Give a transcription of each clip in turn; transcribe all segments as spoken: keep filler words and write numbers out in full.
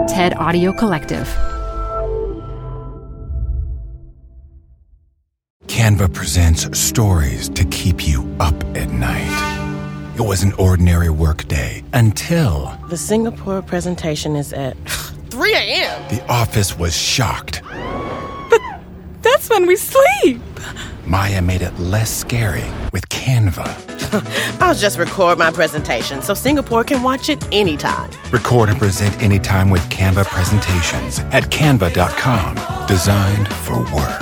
TED Audio Collective. Canva presents stories to keep you up at night. It was an ordinary workday until... The Singapore presentation is at three a.m. The office was shocked. But that's when we sleep. Maya made it less scary with Canva. I'll just record my presentation so Singapore can watch it anytime. Record and present anytime with Canva presentations at canva dot com. Designed for work.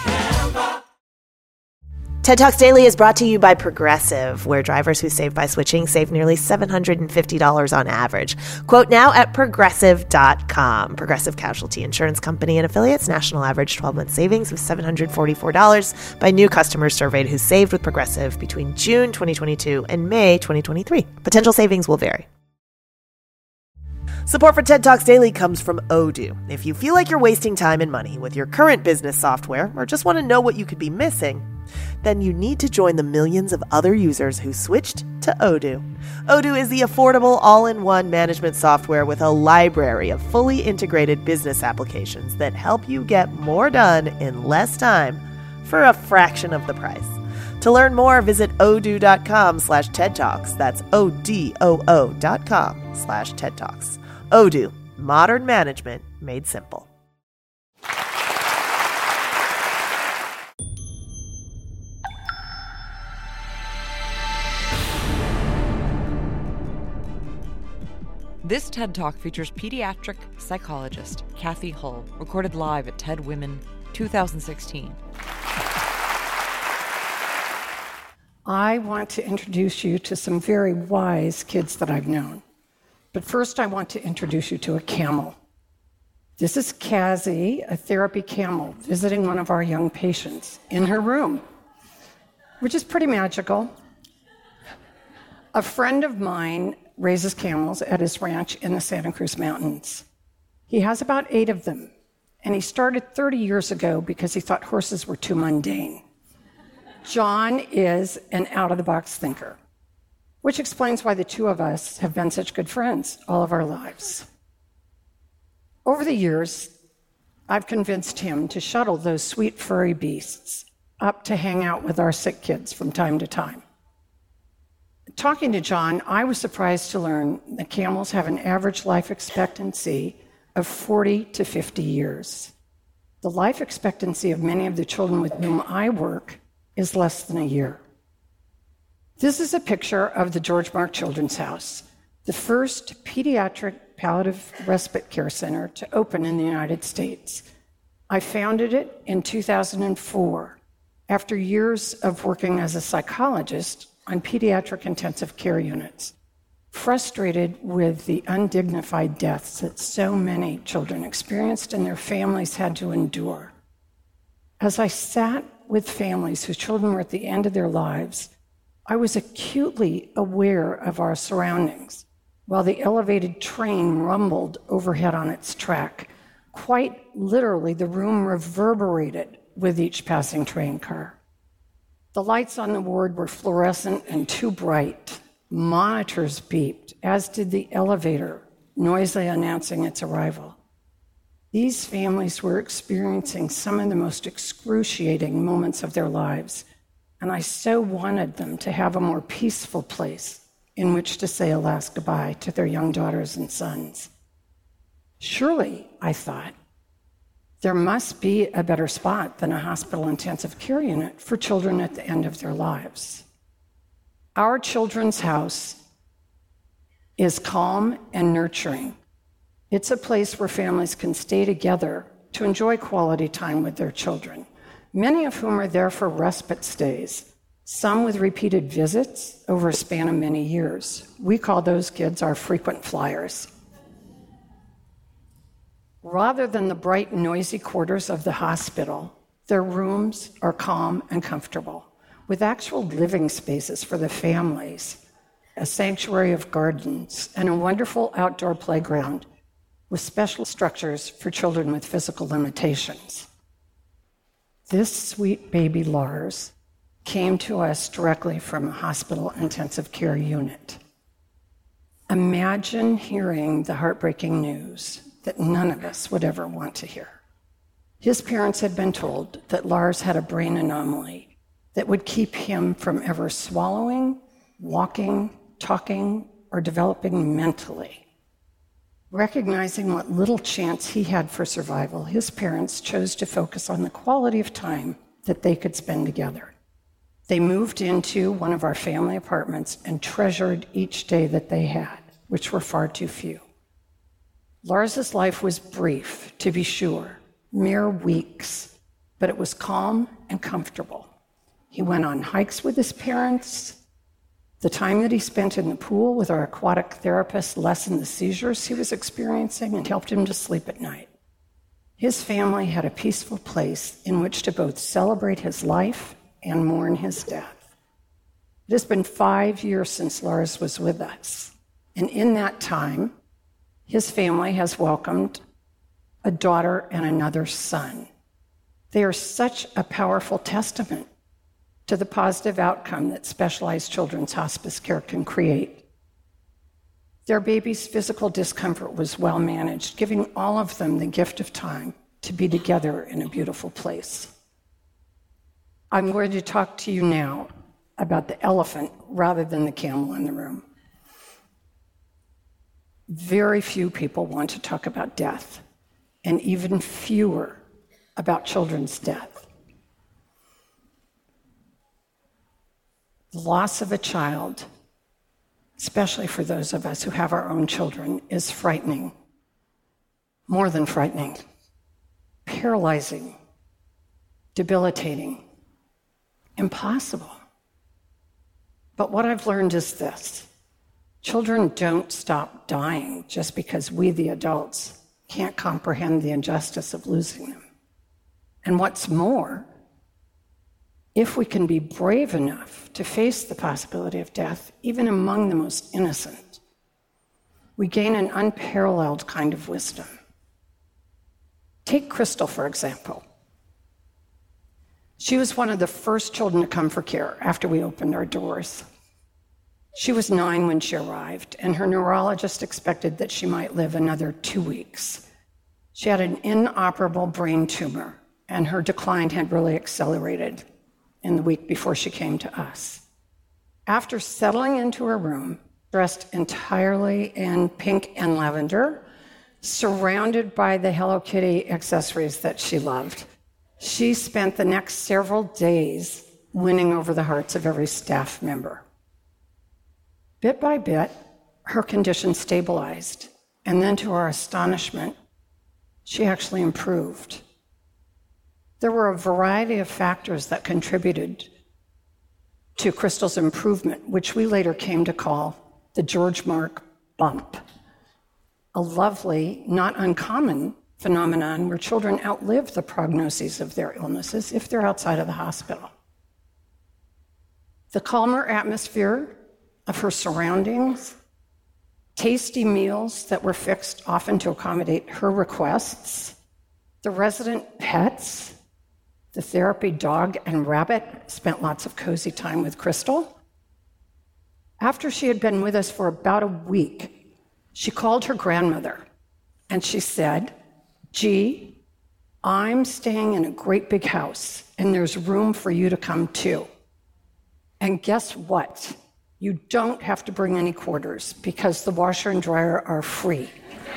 TED Talks Daily is brought to you by Progressive, where drivers who save by switching save nearly seven hundred fifty dollars on average. Quote now at progressive dot com. Progressive Casualty Insurance Company and affiliates. National average twelve-month savings of seven hundred forty-four dollars by new customers surveyed who saved with Progressive between June twenty twenty-two and May twenty twenty-three. Potential savings will vary. Support for TED Talks Daily comes from Odoo. If you feel like you're wasting time and money with your current business software or just want to know what you could be missing, then you need to join the millions of other users who switched to Odoo. Odoo is the affordable all-in-one management software with a library of fully integrated business applications that help you get more done in less time for a fraction of the price. To learn more, visit odoo.com slash TED Talks. That's O-D-O-O dot com slash TED Talks. Odoo, modern management made simple. This TED Talk features pediatric psychologist Kathy Hull, recorded live at TED Women twenty sixteen. I want to introduce you to some very wise kids that I've known. But first, I want to introduce you to a camel. This is Cassie, a therapy camel, visiting one of our young patients in her room, which is pretty magical. A friend of mine raises camels at his ranch in the Santa Cruz Mountains. He has about eight of them, and he started thirty years ago because he thought horses were too mundane. John is an out-of-the-box thinker, which explains why the two of us have been such good friends all of our lives. Over the years, I've convinced him to shuttle those sweet furry beasts up to hang out with our sick kids from time to time. Talking to John, I was surprised to learn that camels have an average life expectancy of forty to fifty years. The life expectancy of many of the children with whom I work is less than a year. This is a picture of the George Mark Children's House, the first pediatric palliative respite care center to open in the United States. I founded it in two thousand four after years of working as a psychologist on pediatric intensive care units, frustrated with the undignified deaths that so many children experienced and their families had to endure. As I sat with families whose children were at the end of their lives, I was acutely aware of our surroundings while the elevated train rumbled overhead on its track. Quite literally, the room reverberated with each passing train car. The lights on the ward were fluorescent and too bright. Monitors beeped, as did the elevator, noisily announcing its arrival. These families were experiencing some of the most excruciating moments of their lives, and I so wanted them to have a more peaceful place in which to say a last goodbye to their young daughters and sons. Surely, I thought, there must be a better spot than a hospital intensive care unit for children at the end of their lives. Our Children's House is calm and nurturing. It's a place where families can stay together to enjoy quality time with their children, many of whom are there for respite stays, some with repeated visits over a span of many years. We call those kids our frequent flyers. Rather than the bright, noisy quarters of the hospital, their rooms are calm and comfortable, with actual living spaces for the families, a sanctuary of gardens, and a wonderful outdoor playground with special structures for children with physical limitations. This sweet baby Lars came to us directly from a hospital intensive care unit. Imagine hearing the heartbreaking news that none of us would ever want to hear. His parents had been told that Lars had a brain anomaly that would keep him from ever swallowing, walking, talking, or developing mentally. Recognizing what little chance he had for survival, his parents chose to focus on the quality of time that they could spend together. They moved into one of our family apartments and treasured each day that they had, which were far too few. Lars's life was brief, to be sure, mere weeks, but it was calm and comfortable. He went on hikes with his parents. The time that he spent in the pool with our aquatic therapist lessened the seizures he was experiencing and helped him to sleep at night. His family had a peaceful place in which to both celebrate his life and mourn his death. It has been five years since Lars was with us, and in that time, his family has welcomed a daughter and another son. They are such a powerful testament to the positive outcome that specialized children's hospice care can create. Their baby's physical discomfort was well managed, giving all of them the gift of time to be together in a beautiful place. I'm going to talk to you now about the elephant rather than the camel in the room. Very few people want to talk about death, and even fewer about children's death. The loss of a child, especially for those of us who have our own children, is frightening. More than frightening. Paralyzing. Debilitating. Impossible. But what I've learned is this. Children don't stop dying just because we, the adults, can't comprehend the injustice of losing them. And what's more, if we can be brave enough to face the possibility of death, even among the most innocent, we gain an unparalleled kind of wisdom. Take Crystal, for example. She was one of the first children to come for care after we opened our doors. She was nine when she arrived, and her neurologist expected that she might live another two weeks. She had an inoperable brain tumor, and her decline had really accelerated in the week before she came to us. After settling into her room, dressed entirely in pink and lavender, surrounded by the Hello Kitty accessories that she loved, she spent the next several days winning over the hearts of every staff member. Bit by bit, her condition stabilized, and then to our astonishment, she actually improved. There were a variety of factors that contributed to Crystal's improvement, which we later came to call the George Mark bump, a lovely, not uncommon phenomenon where children outlive the prognoses of their illnesses if they're outside of the hospital. The calmer atmosphere of her surroundings, tasty meals that were fixed often to accommodate her requests, the resident pets, the therapy dog and rabbit spent lots of cozy time with Crystal. After she had been with us for about a week, she called her grandmother and she said, "Gee, I'm staying in a great big house and there's room for you to come too. And guess what? You don't have to bring any quarters because the washer and dryer are free."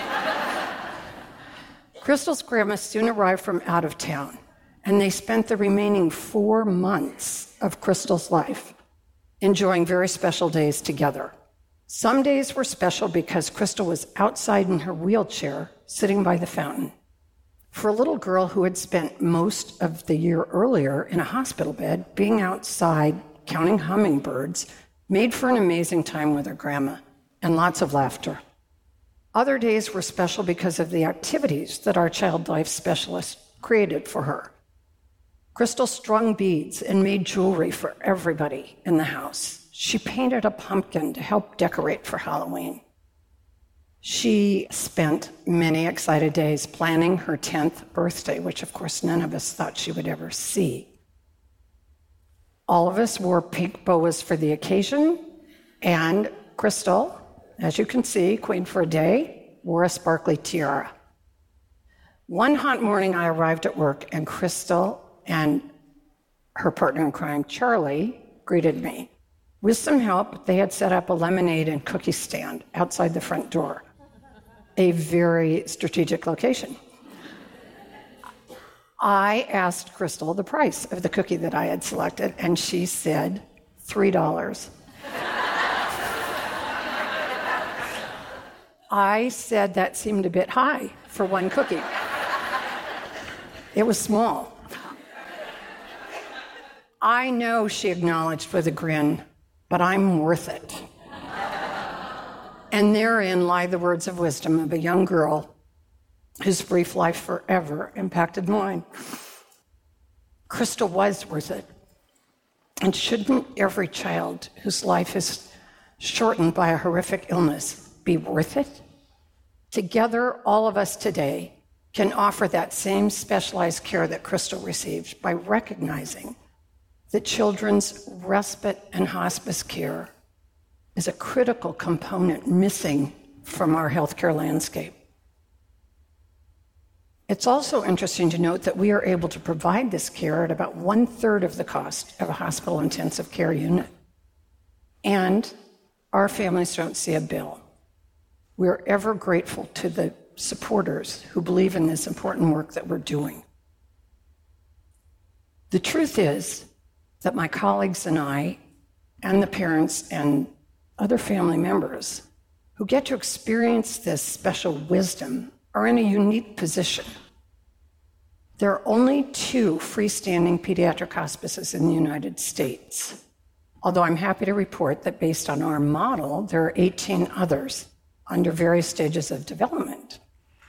Crystal's grandma soon arrived from out of town, and they spent the remaining four months of Crystal's life enjoying very special days together. Some days were special because Crystal was outside in her wheelchair, sitting by the fountain. For a little girl who had spent most of the year earlier in a hospital bed, being outside counting hummingbirds made for an amazing time with her grandma and lots of laughter. Other days were special because of the activities that our child life specialist created for her. Crystal strung beads and made jewelry for everybody in the house. She painted a pumpkin to help decorate for Halloween. She spent many excited days planning her tenth birthday, which of course none of us thought she would ever see. All of us wore pink boas for the occasion, and Crystal, as you can see, queen for a day, wore a sparkly tiara. One hot morning, I arrived at work, and Crystal and her partner in crime, Charlie, greeted me. With some help, they had set up a lemonade and cookie stand outside the front door, a very strategic location. I asked Crystal the price of the cookie that I had selected, and she said three dollars. I said that seemed a bit high for one cookie. It was small. I know, she acknowledged with a grin, but I'm worth it. And therein lie the words of wisdom of a young girl whose brief life forever impacted mine. Crystal was worth it. And shouldn't every child whose life is shortened by a horrific illness be worth it? Together, all of us today can offer that same specialized care that Crystal received by recognizing that children's respite and hospice care is a critical component missing from our healthcare landscape. It's also interesting to note that we are able to provide this care at about one-third of the cost of a hospital intensive care unit. And our families don't see a bill. We're ever grateful to the supporters who believe in this important work that we're doing. The truth is that my colleagues and I, and the parents and other family members who get to experience this special wisdom are in a unique position. There are only two freestanding pediatric hospices in the United States, although I'm happy to report that based on our model, there are eighteen others under various stages of development.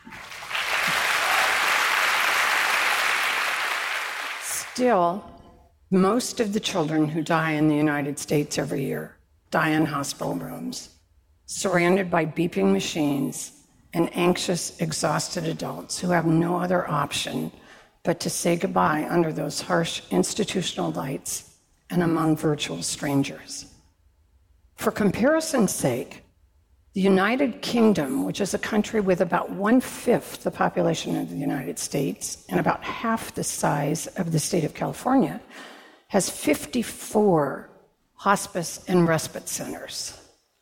Still, most of the children who die in the United States every year die in hospital rooms, surrounded by beeping machines and anxious, exhausted adults who have no other option but to say goodbye under those harsh institutional lights and among virtual strangers. For comparison's sake, the United Kingdom, which is a country with about one-fifth the population of the United States and about half the size of the state of California, has fifty-four hospice and respite centers.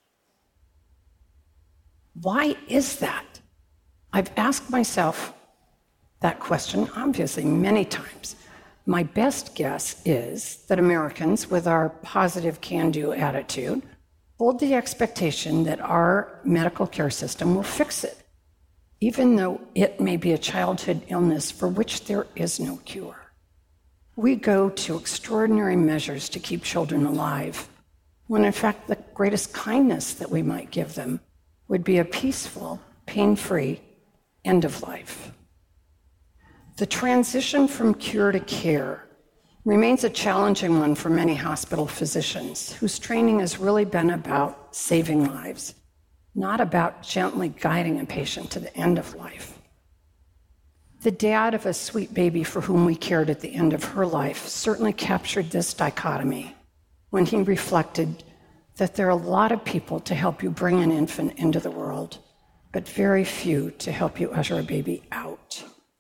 Why is that? I've asked myself that question, obviously, many times. My best guess is that Americans, with our positive can-do attitude, hold the expectation that our medical care system will fix it, even though it may be a childhood illness for which there is no cure. We go to extraordinary measures to keep children alive, when in fact the greatest kindness that we might give them would be a peaceful, pain-free end of life. The transition from cure to care remains a challenging one for many hospital physicians whose training has really been about saving lives, not about gently guiding a patient to the end of life. The dad of a sweet baby for whom we cared at the end of her life certainly captured this dichotomy when he reflected that there are a lot of people to help you bring an infant into the world, but very few to help you usher a baby out.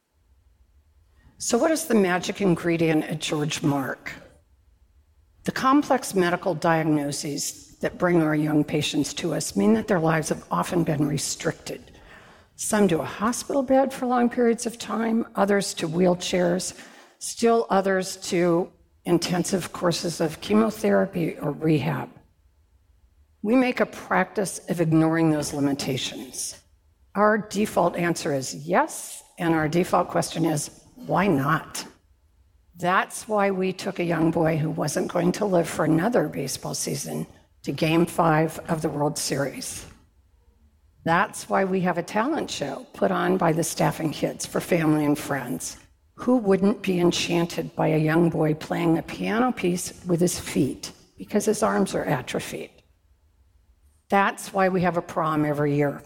So what is the magic ingredient at George Mark? The complex medical diagnoses that bring our young patients to us mean that their lives have often been restricted. Some to a hospital bed for long periods of time, others to wheelchairs, still others to intensive courses of chemotherapy or rehab. We make a practice of ignoring those limitations. Our default answer is yes, and our default question is, why not? That's why we took a young boy who wasn't going to live for another baseball season to Game five of the World Series. That's why we have a talent show put on by the Staffing Kids for family and friends. Who wouldn't be enchanted by a young boy playing a piano piece with his feet because his arms are atrophied? That's why we have a prom every year.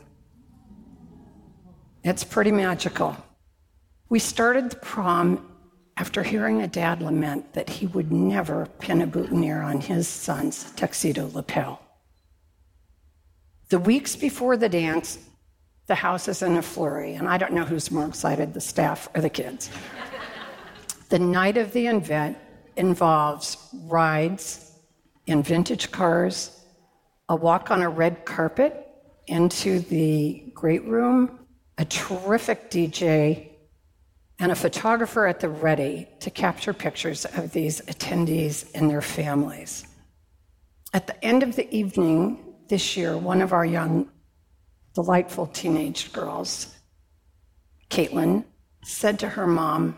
It's pretty magical. We started the prom after hearing a dad lament that he would never pin a boutonniere on his son's tuxedo lapel. The weeks before the dance, The house is in a flurry, and I don't know who's more excited, the staff or the kids. The night of the event involves rides in vintage cars, a walk on a red carpet into the great room, a terrific D J, and a photographer at the ready to capture pictures of these attendees and their families. At the end of the evening this year, one of our young, delightful teenage girls, Caitlin, said to her mom,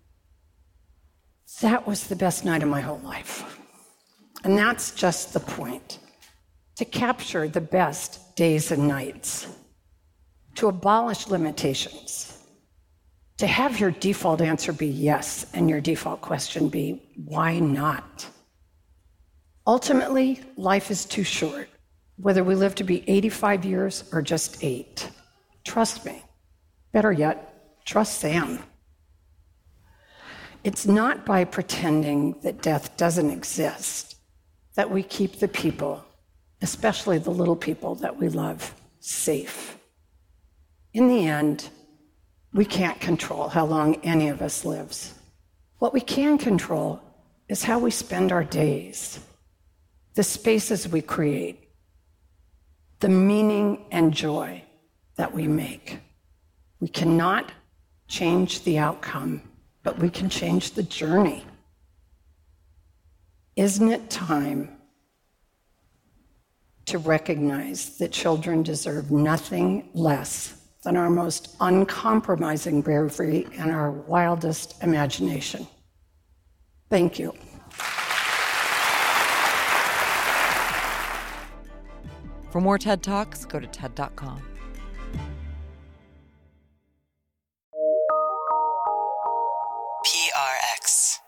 "That was the best night of my whole life." And that's just the point. To capture the best days and nights, to abolish limitations, to have your default answer be yes and your default question be, why not? Ultimately, life is too short, whether we live to be eighty-five years or just eight. Trust me. Better yet, trust Sam. It's not by pretending that death doesn't exist that we keep the people, especially the little people that we love, safe. In the end, we can't control how long any of us lives. What we can control is how we spend our days, the spaces we create, the meaning and joy that we make. We cannot change the outcome, but we can change the journey. Isn't it time to recognize that children deserve nothing less than our most uncompromising bravery and our wildest imagination? Thank you. For more TED Talks, go to TED dot com. P R X.